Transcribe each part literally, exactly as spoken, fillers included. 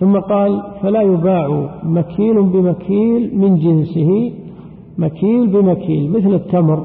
ثم قال فلا يباع مكيل بمكيل من جنسه، مكيل بمكيل مثل التمر،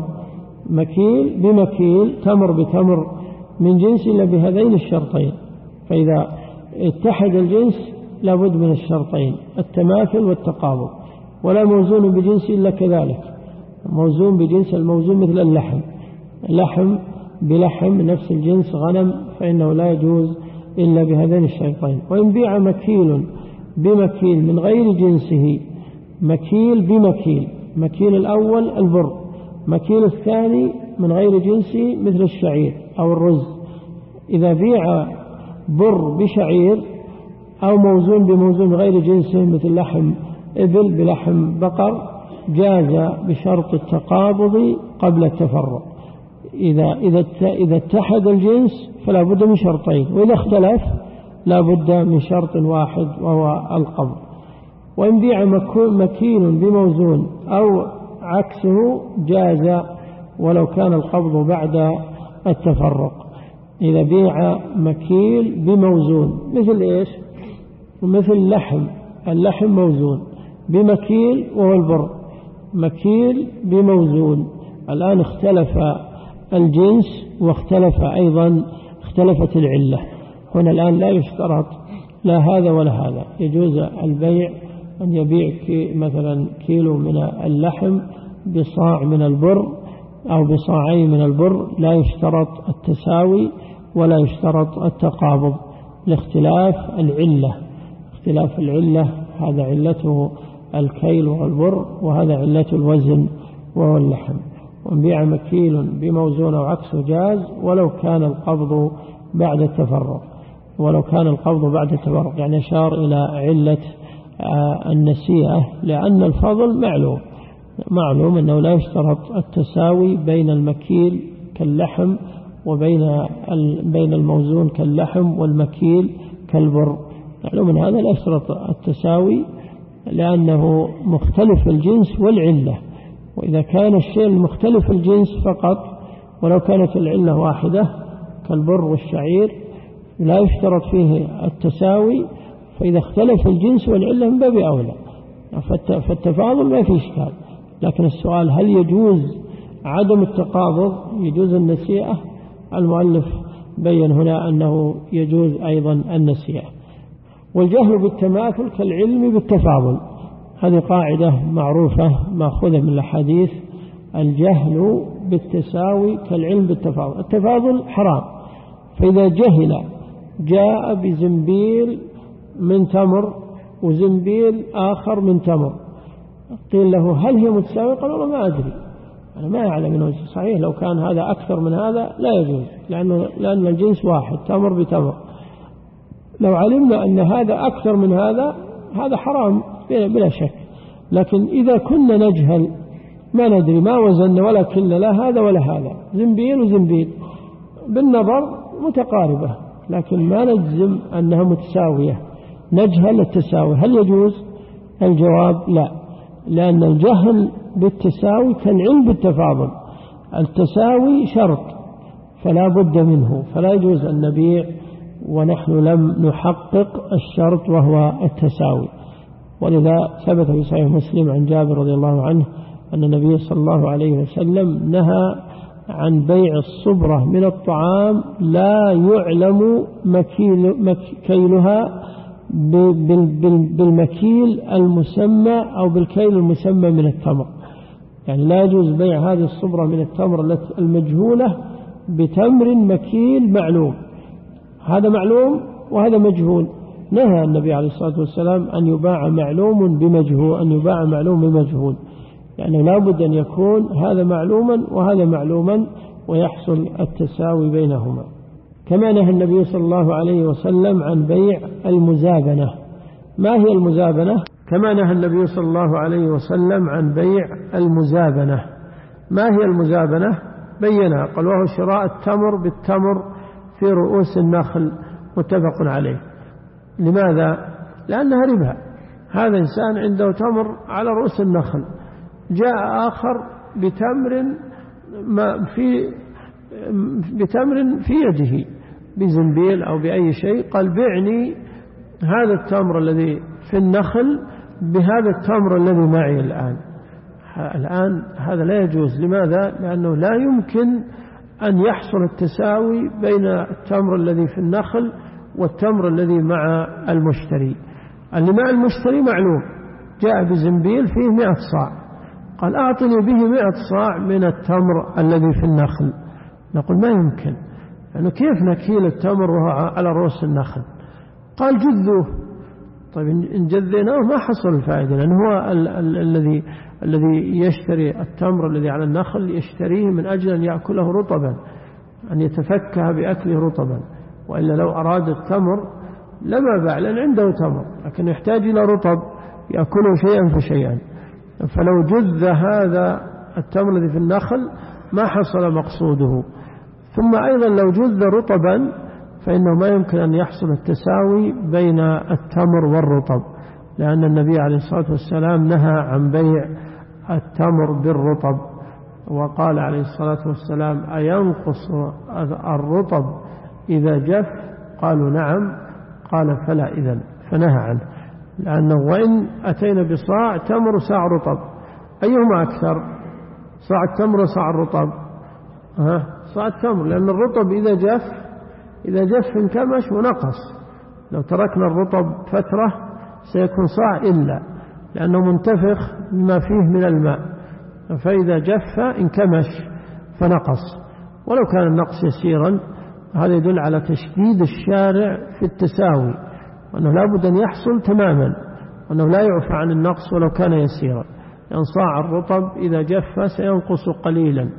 مكيل بمكيل تمر بتمر من جنس إلا بهذين الشرطين. فإذا اتحد الجنس لابد من الشرطين التماثل والتقابض. ولا موزون بجنس إلا كذلك، موزون بجنس الموزون مثل اللحم، لحم بلحم نفس الجنس غنم فإنه لا يجوز إلا بهذين الشرطين. وإن بيع مكيل بمكيل من غير جنسه، مكيل بمكيل، مكيل الأول البر، مكيل الثاني من غير جنسه مثل الشعير أو الرز، إذا بيع بر بشعير أو موزون بموزون غير جنسه مثل لحم إبل بلحم بقر جاز بشرط التقابض قبل التفرق. إذا إذا إذا اتحد الجنس فلا بد من شرطين، وإذا اختلف لا بد من شرط واحد وهو القبض. وإن بيع مكيل بموزون أو عكسه جاز ولو كان القبض بعد التفرق. إذا بيع مكيل بموزون مثل إيش؟ مثل لحم، اللحم موزون بمكيل وهو البر، مكيل بموزون، الآن اختلف الجنس واختلف أيضا اختلفت العلة. هنا الآن لا يشترط لا هذا ولا هذا، يجوز البيع أن يبيع كي مثلا كيلو من اللحم بصاع من البر أو بصاعين من البر، لا يشترط التساوي ولا يشترط التقابض لاختلاف العلة. اختلاف العلة هذا علته الكيل والبر، وهذا علة الوزن وهو اللحم. وبيع مكيل بموزون أو عكسه جاز ولو كان القبض بعد التفرق، ولو كان القبض بعد التفرق، يعني أشار إلى علة النسيئة، لأن الفضل معلوم معلوم أنه لا يشترط التساوي بين المكيل كاللحم وبين بين الموزون كاللحم والمكيل كالبر، معلوم أن هذا لا يشترط التساوي لأنه مختلف الجنس والعلة. وإذا كان الشيء المختلف الجنس فقط ولو كانت العلة واحدة كالبر والشعير لا يشترط فيه التساوي، فإذا اختلف الجنس والعلة من باب أولى فالتفاضل ما فيه إشكال. لكن السؤال هل يجوز عدم التقابض، يجوز النسيئة؟ المؤلف بين هنا أنه يجوز أيضا النسيئة. والجهل بالتماثل كالعلم بالتفاضل، هذه قاعدة معروفة مأخوذة من الحديث، الجهل بالتساوي كالعلم بالتفاضل. التفاضل حرام، فإذا جهل جاء بزنبيل من تمر وزنبيل آخر من تمر، قيل له هل هي متساوية؟ قال والله ما أدري، أنا ما أعلم أنه صحيح، لو كان هذا أكثر من هذا لا يجوز، لأنه لأن الجنس واحد تمر بتمر. لو علمنا أن هذا أكثر من هذا هذا حرام بلا شك. لكن إذا كنا نجهل ما ندري ما وزن ولا كل لا هذا ولا هذا، زنبيل وزنبيل بالنظر متقاربة لكن ما نجزم أنها متساوية، نجهل التساوي، هل يجوز؟ الجواب لا، لأن الجهل بالتساوي كالعلم بالتفاضل، التساوي شرط فلا بد منه، فلا يجوز أن نبيع ونحن لم نحقق الشرط وهو التساوي. ولذا ثبت في صحيح مسلم عن جابر رضي الله عنه أن النبي صلى الله عليه وسلم نهى عن بيع الصبرة من الطعام لا يعلم مكيل مكيلها بالمكيل المسمى أو بالكيل المسمى من التمر، يعني لا يجوز بيع هذه الصبرة من التمر المجهولة بتمر مكيل معلوم، هذا معلوم وهذا مجهول. نهى النبي عليه الصلاة والسلام أن يباع معلوم بمجهول، أن يباع معلوم بمجهول، يعني لا بد أن يكون هذا معلوما وهذا معلوما ويحصل التساوي بينهما. كما نهى النبي صلى الله عليه وسلم عن بيع المزابنة. ما هي المزابنة؟ كما نهى النبي صلى الله عليه وسلم عن بيع المزابنة. ما هي المزابنة؟ بينها، قال وهو شراء التمر بالتمر في رؤوس النخل متفق عليه. لماذا؟ لأنها ربا، هذا إنسان عنده تمر على رؤوس النخل، جاء آخر بتمر ما في بتمر في يده بزنبيل أو بأي شيء، قال بعني هذا التمر الذي في النخل بهذا التمر الذي معي الآن. الآن هذا لا يجوز. لماذا؟ لأنه لا يمكن أن يحصل التساوي بين التمر الذي في النخل والتمر الذي مع المشتري. اللي مع المشتري معلوم، جاء بزنبيل فيه مئة صاع، قال أعطني به مئة صاع من التمر الذي في النخل. نقول ما يمكن، لأنه كيف نكيل التمر وهو على رؤوس النخل؟ قال جذوه. طيب إن جذيناه ما حصل الفائدة، لأنه هو ال- ال- الذي الذي يشتري التمر الذي على النخل يشتريه من أجل أن يأكله رطبا، أن يتفكه بأكله رطبا، وإلا لو أراد التمر لما باع، لأن عنده تمر لكن يحتاج إلى رطب يأكله شيئا فشيئا. فلو جذ هذا التمر الذي في النخل ما حصل مقصوده. ثم أيضا لو جذ رطبا فإنه ما يمكن أن يحصل التساوي بين التمر والرطب، لأن النبي عليه الصلاة والسلام نهى عن بيع التمر بالرطب، وقال عليه الصلاة والسلام أينقص الرطب إذا جف؟ قالوا نعم، قال فلا إذن، فنهى عنه. لأنه وإن أتينا بصاع تمر وصاع رطب أيهما أكثر؟ صاع التمر وصاع الرطب؟ ها صاع التمر، لأن الرطب إذا جف إذا جف انكمش ونقص. لو تركنا الرطب فترة سيكون صاع إلا، لأنه منتفخ بما فيه من الماء، فإذا جف انكمش فنقص. ولو كان النقص يسيرا هذا يدل على تشديد الشارع في التساوي، وأنه لا بد أن يحصل تماما، وأنه لا يعفى عن النقص ولو كان يسيرا، لأن صاع الرطب إذا جف سينقص قليلا،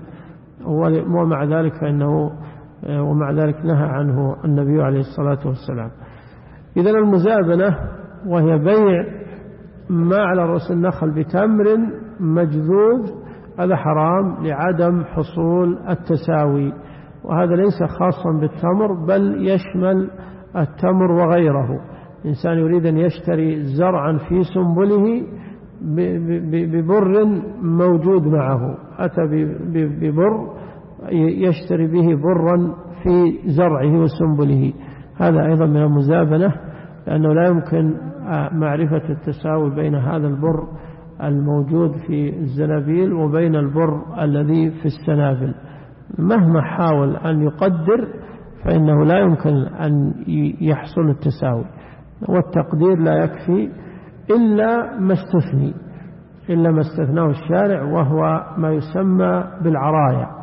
ومع ذلك فإنه ومع ذلك نهى عنه النبي عليه الصلاة والسلام. إذن المزابنة وهي بيع ما على رأس النخل بتمر مجذوذ هذا حرام لعدم حصول التساوي، وهذا ليس خاصا بالتمر بل يشمل التمر وغيره. إنسان يريد أن يشتري زرعا في سنبله ببر موجود معه، أتى ببر يشتري به برا في زرعه وسنبله، هذا أيضا من المزابنة، لأنه لا يمكن معرفة التساوي بين هذا البر الموجود في الزنابيل وبين البر الذي في السنابل. مهما حاول أن يقدر فإنه لا يمكن أن يحصل التساوي، والتقدير لا يكفي إلا ما استثني إلا ما استثناه الشارع، وهو ما يسمى بالعرايا.